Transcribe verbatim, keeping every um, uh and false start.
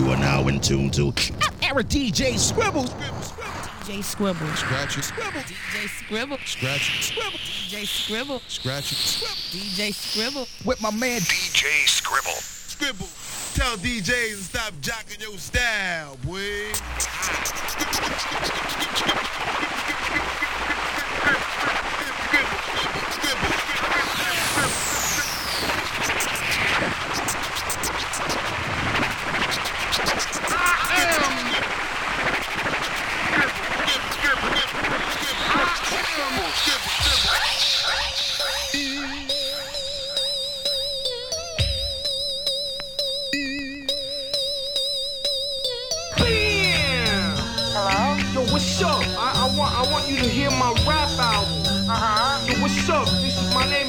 are now in tune to Eric D J Scribble. Scribble, D J Scribble. Scratch it. Scribble. D J Scribble. Scratch it. Scribble. D J Scribble. Scratch it. Scribble. D J Scribble. With my man D J Scribble. Scribble. Tell D Js to stop jocking your style, boy. What's up? I, I want I want you to hear my rap album. Uh-huh. Yo, what's up? This is my name